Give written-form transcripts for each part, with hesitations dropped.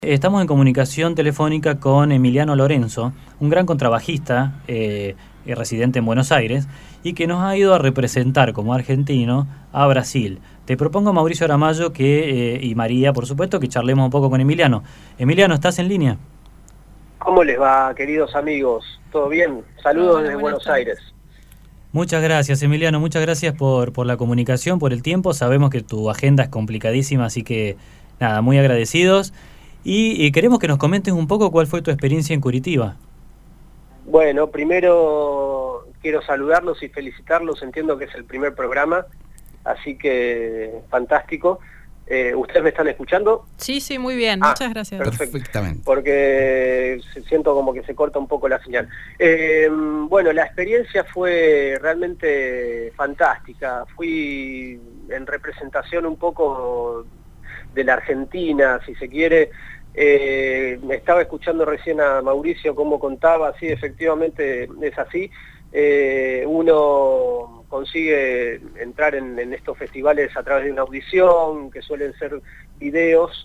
Estamos en comunicación telefónica con Emiliano Lorenzo, un gran contrabajista residente en Buenos Aires y que nos ha ido a representar como argentino a Brasil. Te propongo, Mauricio Aramayo y María, por supuesto, que charlemos un poco con Emiliano. Emiliano, ¿estás en línea? ¿Cómo les va, queridos amigos? ¿Todo bien? Saludos desde Buenos Aires. Muchas gracias, Emiliano. Muchas gracias por la comunicación, por el tiempo. Sabemos que tu agenda es complicadísima, así que nada, muy agradecidos. Y queremos que nos comentes un poco cuál fue tu experiencia en Curitiba. Bueno, primero quiero saludarlos y felicitarlos. Entiendo que es el primer programa, así que fantástico. ¿Ustedes me están escuchando? Sí, muy bien. Muchas gracias. Perfectamente. Porque siento como que se corta un poco la señal. Bueno, la experiencia fue realmente fantástica. Fui en representación un poco de la Argentina, si se quiere. Me estaba escuchando recién a Mauricio cómo contaba, sí, efectivamente es así. Uno consigue entrar en estos festivales a través de una audición, que suelen ser videos,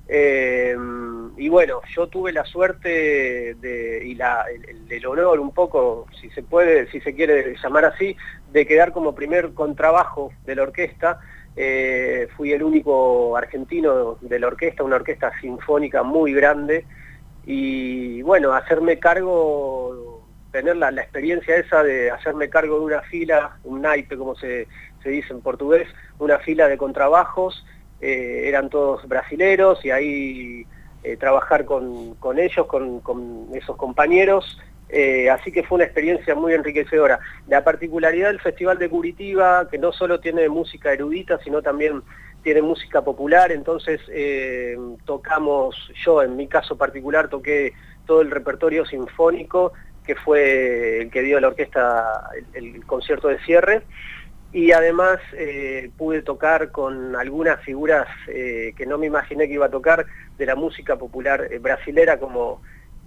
y bueno, yo tuve la suerte el honor un poco, si se quiere llamar así, de quedar como primer contrabajo de la orquesta. Fui el único argentino de la orquesta, una orquesta sinfónica muy grande, y bueno, hacerme cargo, tener la experiencia esa de hacerme cargo de una fila, un naipe como se dice en portugués, una fila de contrabajos, eran todos brasileros, y ahí trabajar con ellos, con esos compañeros. Así que fue una experiencia muy enriquecedora. La particularidad del Festival de Curitiba, que no solo tiene música erudita, sino también tiene música popular, entonces tocamos, yo en mi caso particular toqué todo el repertorio sinfónico, que fue el que dio la orquesta el concierto de cierre, y además pude tocar con algunas figuras que no me imaginé que iba a tocar de la música popular brasilera, como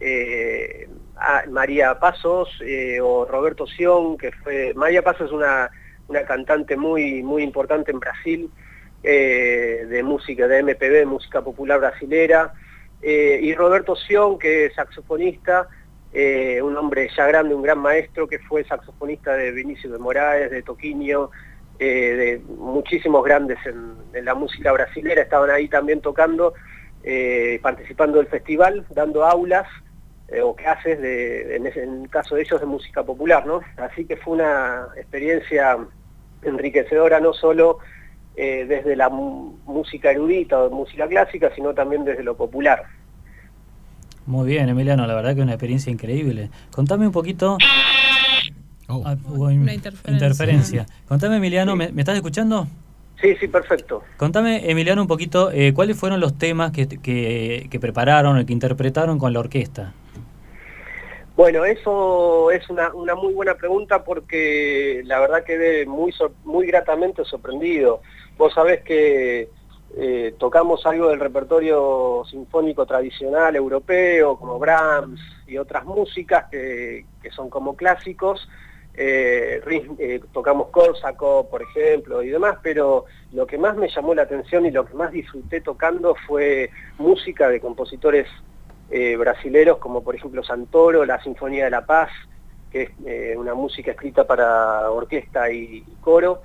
María Passos o Roberto Sion, que fue... María Passos es una cantante muy importante en Brasil, de música, de MPB, música popular brasilera, y Roberto Sion, que es saxofonista, un hombre ya grande, un gran maestro, que fue saxofonista de Vinicius de Moraes, de Toquinho, de muchísimos grandes en la música brasilera, estaban ahí también tocando, participando del festival, dando aulas o clases en el caso de ellos de música popular, ¿no? Así que fue una experiencia enriquecedora, no solo desde la música erudita o música clásica, sino también desde lo popular. Muy bien, Emiliano, la verdad que una experiencia increíble. Contame un poquito... hubo una interferencia. Contame, Emiliano, ¿me estás escuchando? Sí, perfecto. Contame, Emiliano, un poquito, ¿cuáles fueron los temas que prepararon, que interpretaron con la orquesta? Bueno, eso es una muy buena pregunta, porque la verdad quedé muy gratamente sorprendido. Vos sabés que tocamos algo del repertorio sinfónico tradicional europeo, como Brahms y otras músicas que son como clásicos. Tocamos Korsakov, por ejemplo, y demás, pero lo que más me llamó la atención y lo que más disfruté tocando fue música de compositores brasileros, como por ejemplo Santoro, la Sinfonía de la Paz, que es una música escrita para orquesta y coro.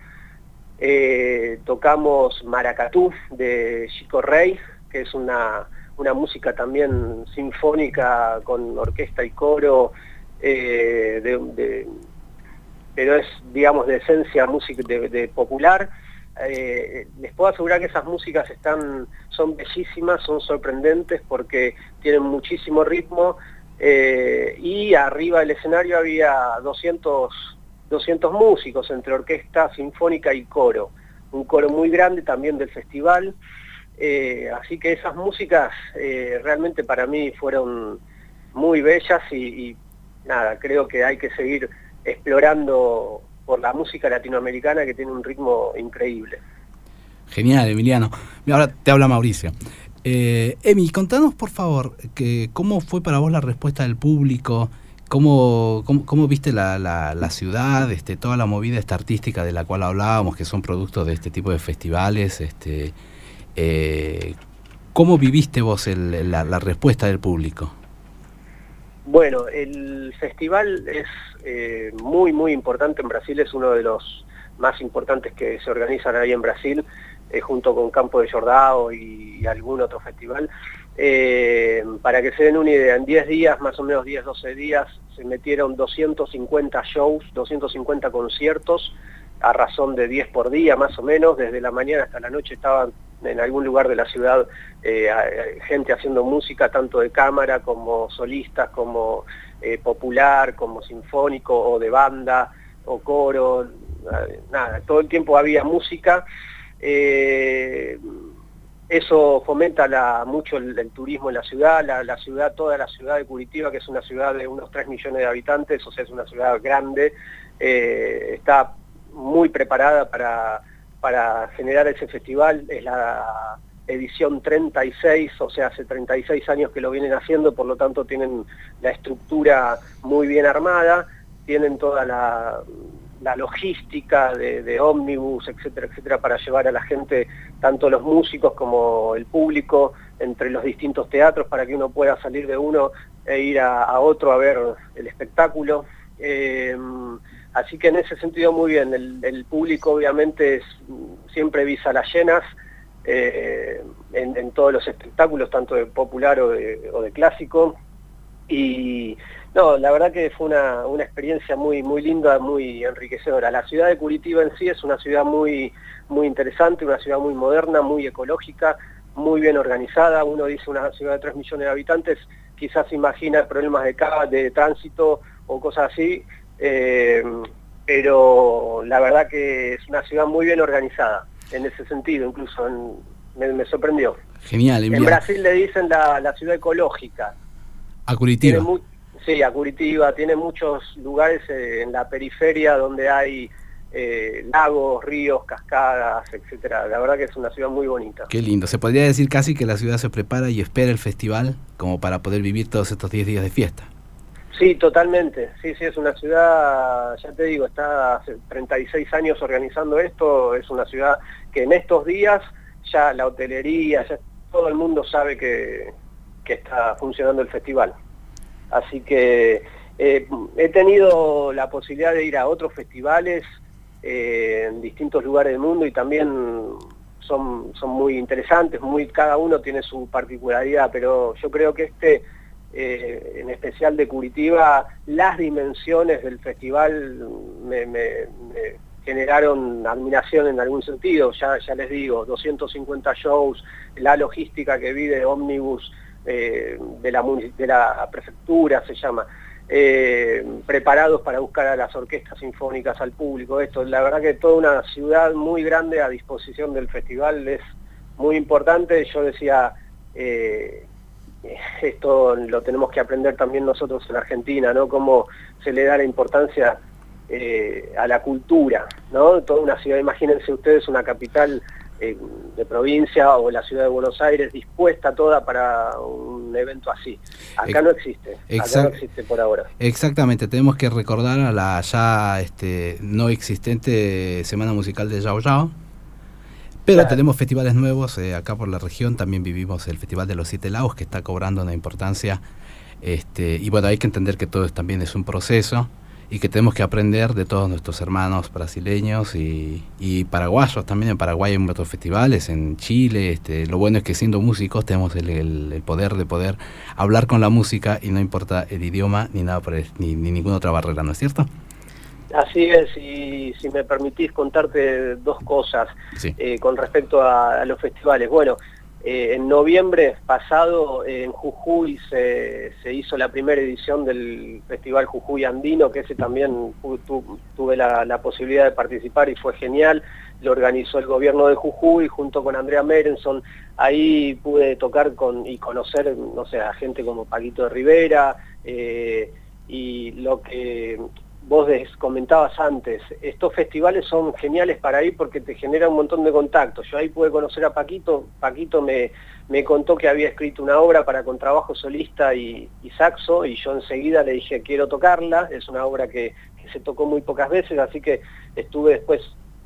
Tocamos Maracatú de Chico Rey, que es una música también sinfónica con orquesta y coro, pero es, digamos, de esencia música de popular. Les puedo asegurar que esas músicas son bellísimas, son sorprendentes, porque tienen muchísimo ritmo, y arriba del escenario había 200 músicos entre orquesta sinfónica y coro, un coro muy grande también del festival. Así que esas músicas realmente para mí fueron muy bellas, y nada, creo que hay que seguir explorando por la música latinoamericana, que tiene un ritmo increíble. Genial, Emiliano. Ahora te habla Mauricio. Emi, contanos por favor cómo fue para vos la respuesta del público, cómo viste la ciudad, toda la movida artística de la cual hablábamos, que son productos de este tipo de festivales, ¿Cómo viviste vos la respuesta del público? Bueno, el festival es muy importante en Brasil, es uno de los más importantes que se organizan ahí en Brasil, junto con Campo de Jordão y algún otro festival. Para que se den una idea, en 10 días, más o menos 10-12 días, se metieron 250 shows, 250 conciertos, a razón de 10 por día más o menos, desde la mañana hasta la noche estaban en algún lugar de la ciudad gente haciendo música, tanto de cámara como solistas, como popular, como sinfónico o de banda o coro, nada, todo el tiempo había música. Eso fomenta mucho el turismo en la ciudad, toda la ciudad de Curitiba, que es una ciudad de unos 3 millones de habitantes, o sea, es una ciudad grande, está muy preparada para generar ese festival. Es la edición 36, o sea, hace 36 años que lo vienen haciendo, por lo tanto tienen la estructura muy bien armada, tienen toda la logística de ómnibus, etcétera, etcétera, para llevar a la gente, tanto los músicos como el público, entre los distintos teatros, para que uno pueda salir de uno e ir a otro a ver el espectáculo. Así que en ese sentido muy bien, el público obviamente siempre vi salas llenas en todos los espectáculos, tanto de popular o de clásico, y no, la verdad que fue una experiencia muy linda, muy enriquecedora. La ciudad de Curitiba en sí es una ciudad muy interesante, una ciudad muy moderna, muy ecológica, muy bien organizada. Uno dice una ciudad de 3 millones de habitantes, quizás se imagina problemas de tránsito o cosas así, pero la verdad que es una ciudad muy bien organizada en ese sentido, incluso me sorprendió. Genial. En Brasil le dicen la ciudad ecológica. A Curitiba. Sí, a Curitiba, tiene muchos lugares en la periferia donde hay lagos, ríos, cascadas, etcétera. La verdad que es una ciudad muy bonita. Qué lindo. Se podría decir casi que la ciudad se prepara y espera el festival como para poder vivir todos estos 10 días de fiesta. Sí, totalmente. Sí, es una ciudad, ya te digo, está hace 36 años organizando esto. Es una ciudad que en estos días ya la hotelería, ya todo el mundo sabe que está funcionando el festival. Así que he tenido la posibilidad de ir a otros festivales en distintos lugares del mundo y también son muy interesantes, cada uno tiene su particularidad, pero yo creo que en especial de Curitiba, las dimensiones del festival me generaron admiración en algún sentido. Ya les digo, 250 shows, la logística que vi de ómnibus, de la prefectura se llama, preparados para buscar a las orquestas sinfónicas, al público, la verdad que toda una ciudad muy grande a disposición del festival es muy importante. Yo decía, esto lo tenemos que aprender también nosotros en Argentina, ¿no? Cómo se le da la importancia a la cultura, ¿no? Toda una ciudad, imagínense ustedes una capital de provincia o la ciudad de Buenos Aires dispuesta toda para un evento así. Acá no existe, acá no existe por ahora. Exactamente, tenemos que recordar a la ya no existente Semana Musical de Yao Yao, pero claro, tenemos festivales nuevos, acá por la región también vivimos el Festival de los 7 Lagos, que está cobrando una importancia, y bueno, hay que entender que todo también es un proceso, y que tenemos que aprender de todos nuestros hermanos brasileños y paraguayos. También en Paraguay hay otros festivales, en Chile. Lo bueno es que siendo músicos tenemos el poder de poder hablar con la música y no importa el idioma ni nada ni ninguna otra barrera, ¿no es cierto? Así es, y si me permitís contarte dos cosas, sí, con respecto a los festivales. Bueno, en noviembre pasado en Jujuy se hizo la primera edición del Festival Jujuy Andino, que ese también tuve la posibilidad de participar y fue genial. Lo organizó el gobierno de Jujuy junto con Andrea Merenson. Ahí pude tocar y conocer, no sé, a gente como Paquito de Rivera, y lo que vos comentabas antes, estos festivales son geniales para ir porque te generan un montón de contactos. Yo ahí pude conocer a Paquito. Paquito me contó que había escrito una obra para contrabajo solista y saxo, y yo enseguida le dije quiero tocarla. Es una obra que se tocó muy pocas veces, así que estuve después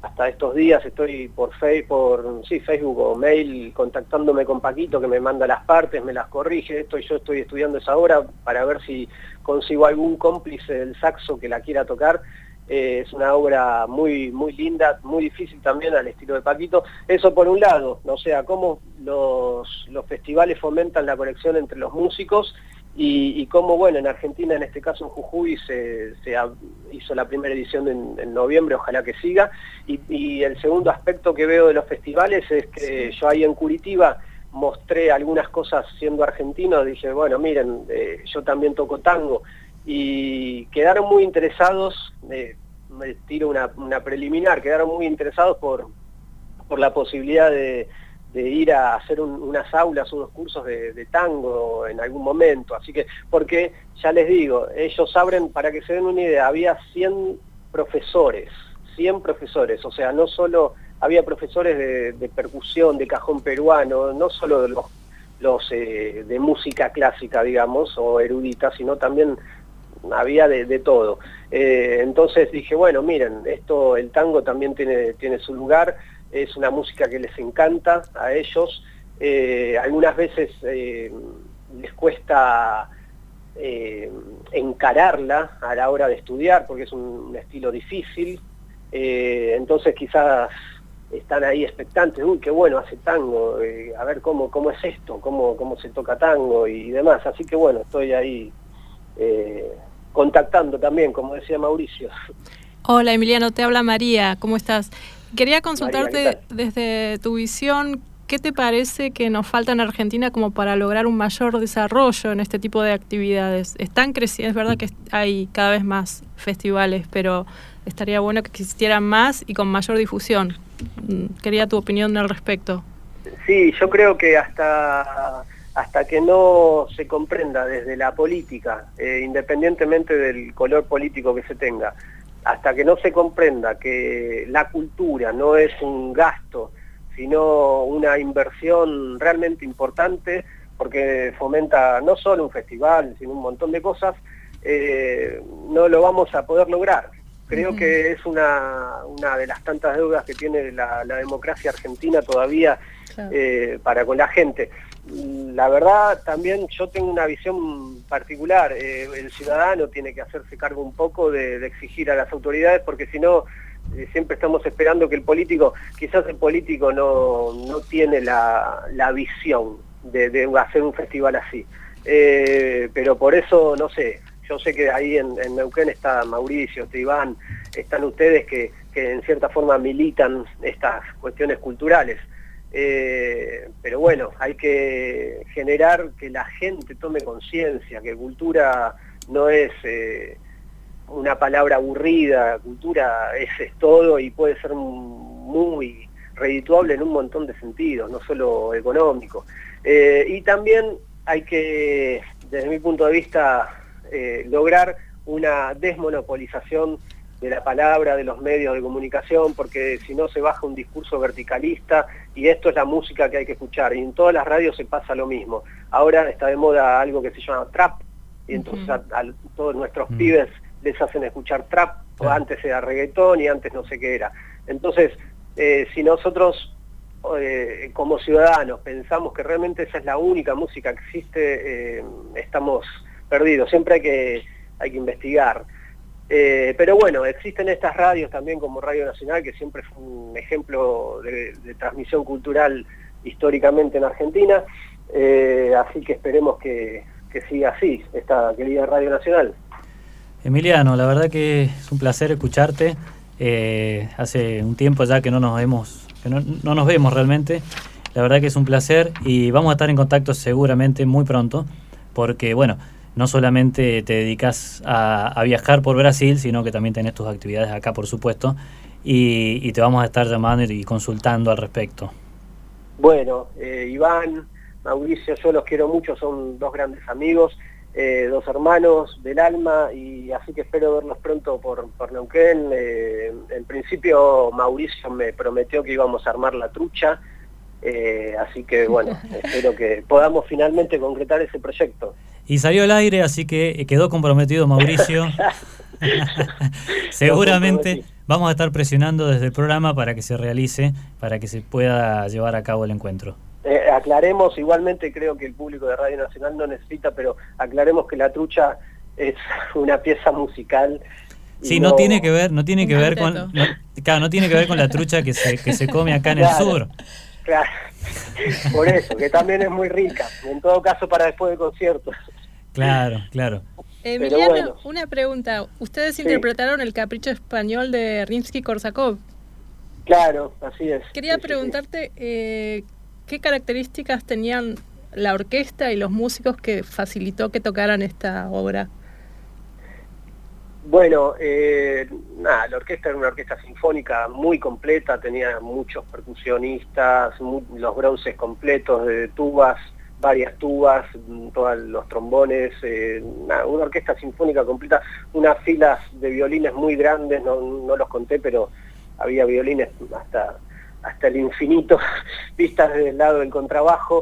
hasta estos días estoy por Facebook o mail contactándome con Paquito, que me manda las partes, me las corrige, yo estoy estudiando esa obra para ver si consigo algún cómplice del saxo que la quiera tocar. Es una obra muy linda, muy difícil también al estilo de Paquito. Eso por un lado, o sea, cómo los festivales fomentan la conexión entre los músicos y cómo, bueno, en Argentina, en este caso en Jujuy, se hizo la primera edición en noviembre, ojalá que siga. Y el segundo aspecto que veo de los festivales es que yo ahí en Curitiba mostré algunas cosas siendo argentino, dije, bueno, miren, yo también toco tango, y quedaron muy interesados, me tiro una preliminar, quedaron muy interesados por la posibilidad de ir a hacer unas aulas, unos cursos de tango en algún momento, así que, porque ya les digo, ellos abren, para que se den una idea, había 100 profesores, o sea, no solo había profesores de percusión, de cajón peruano, no solo de los de música clásica, digamos, o erudita, sino también había de todo. Entonces dije, bueno, miren, el tango también tiene su lugar, es una música que les encanta a ellos, algunas veces les cuesta encararla a la hora de estudiar porque es un estilo difícil, entonces quizás están ahí expectantes, uy, qué bueno hace tango, a ver cómo es esto, cómo se toca tango y demás, así que bueno, estoy ahí contactando también, como decía Mauricio. Hola Emiliano, te habla María, ¿cómo estás? Quería consultarte María, desde tu visión, ¿qué te parece que nos falta en Argentina como para lograr un mayor desarrollo en este tipo de actividades? Están creciendo, es verdad que hay cada vez más festivales, pero estaría bueno que existieran más y con mayor difusión. Quería tu opinión al respecto. Sí, yo creo que hasta que no se comprenda desde la política, independientemente del color político que se tenga, hasta que no se comprenda que la cultura no es un gasto, sino una inversión realmente importante, porque fomenta no solo un festival, sino un montón de cosas, no lo vamos a poder lograr. Creo que es una de las tantas deudas que tiene la democracia argentina todavía, claro, para con la gente. La verdad, también yo tengo una visión particular, el ciudadano tiene que hacerse cargo un poco de exigir a las autoridades, porque si no, siempre estamos esperando que el político no tiene la visión de hacer un festival así. Pero por eso, no sé, yo sé que ahí en Neuquén está Mauricio, está Iván, están ustedes que en cierta forma militan estas cuestiones culturales. Pero bueno, hay que generar que la gente tome conciencia, que cultura no es una palabra aburrida, cultura es todo y puede ser muy redituable en un montón de sentidos, no solo económico. Y también hay que, desde mi punto de vista, lograr una desmonopolización de la palabra, de los medios de comunicación, porque si no se baja un discurso verticalista, y esto es la música que hay que escuchar, y en todas las radios se pasa lo mismo. Ahora está de moda algo que se llama trap, y entonces a todos nuestros pibes les hacen escuchar trap, o antes era reggaetón y antes no sé qué era. Entonces, si nosotros como ciudadanos pensamos que realmente esa es la única música que existe, estamos perdidos. Siempre hay que investigar. Pero bueno, existen estas radios también como Radio Nacional, que siempre fue un ejemplo de transmisión cultural históricamente en Argentina, así que esperemos que siga así, esta querida Radio Nacional. Emiliano, la verdad que es un placer escucharte. Hace un tiempo ya que no nos vemos realmente. La verdad que es un placer y vamos a estar en contacto seguramente muy pronto, porque bueno, no solamente te dedicas a viajar por Brasil, sino que también tenés tus actividades acá, por supuesto, y te vamos a estar llamando y consultando al respecto. Bueno, Iván, Mauricio, yo los quiero mucho, son dos grandes amigos, dos hermanos del alma, y así que espero verlos pronto por Neuquén. En principio Mauricio me prometió que íbamos a armar la trucha, así que bueno, espero que podamos finalmente concretar ese proyecto. Y salió al aire, así que quedó comprometido Mauricio. Seguramente Vamos a estar presionando desde el programa para que se realice, para que se pueda llevar a cabo el encuentro. Aclaremos, igualmente creo que el público de Radio Nacional no necesita, pero aclaremos que la trucha es una pieza musical. Sí, no tiene que ver, no tiene que ver con, claro, no tiene que ver con la trucha que se come acá en el sur. Claro, por eso, que también es muy rica, en todo caso para después del concierto. Claro, claro. Emiliano, bueno. una pregunta. Ustedes interpretaron El Capricho Español de Rimsky-Korsakov. Claro, así es. Quería preguntarte qué características tenían la orquesta y los músicos que facilitó que tocaran esta obra. Bueno, la orquesta era una orquesta sinfónica muy completa, tenía muchos percusionistas, los bronces completos de tubas, varias tubas, todos los trombones, una orquesta sinfónica completa, unas filas de violines muy grandes, no los conté, pero había violines hasta el infinito, vistas desde el lado del contrabajo,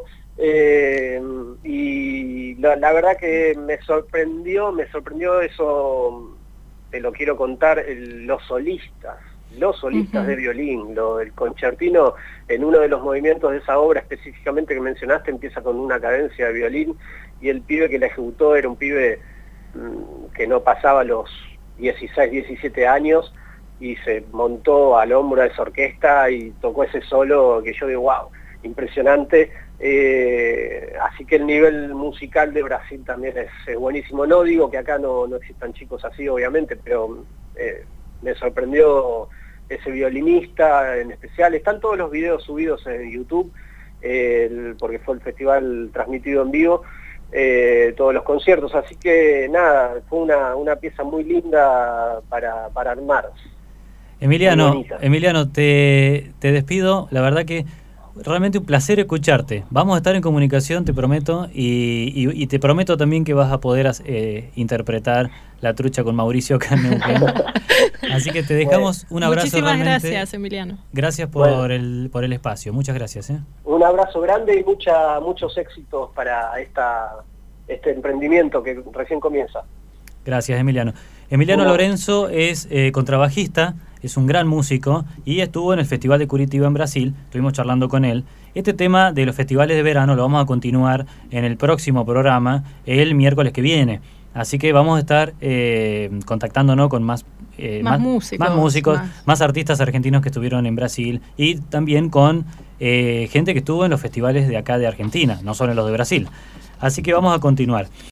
y la verdad que me sorprendió eso. Te lo quiero contar, los solistas de violín, el concertino en uno de los movimientos de esa obra específicamente que mencionaste empieza con una cadencia de violín y el pibe que la ejecutó era un pibe que no pasaba los 16, 17 años y se montó al hombro de esa orquesta y tocó ese solo que yo digo, wow, impresionante. Así que el nivel musical de Brasil también es buenísimo. No digo que acá no existan chicos así, obviamente, pero me sorprendió ese violinista en especial. Están todos los videos subidos en YouTube, porque fue el festival transmitido en vivo, todos los conciertos, así que nada, fue una pieza muy linda para armar. Emiliano, te despido, la verdad que realmente un placer escucharte. Vamos a estar en comunicación, te prometo, y te prometo también que vas a poder interpretar La Trucha con Mauricio acá en Neuquén. Así que te dejamos un abrazo. Muchísimas gracias, Emiliano. Gracias por el espacio. Muchas gracias. Un abrazo grande y muchos éxitos para este emprendimiento que recién comienza. Gracias, Emiliano. Emiliano Lorenzo es contrabajista, es un gran músico y estuvo en el Festival de Curitiba en Brasil. Estuvimos charlando con él. Este tema de los festivales de verano lo vamos a continuar en el próximo programa, el miércoles que viene. Así que vamos a estar contactándonos con más músicos, más artistas argentinos que estuvieron en Brasil y también con gente que estuvo en los festivales de acá de Argentina, no solo en los de Brasil. Así que vamos a continuar.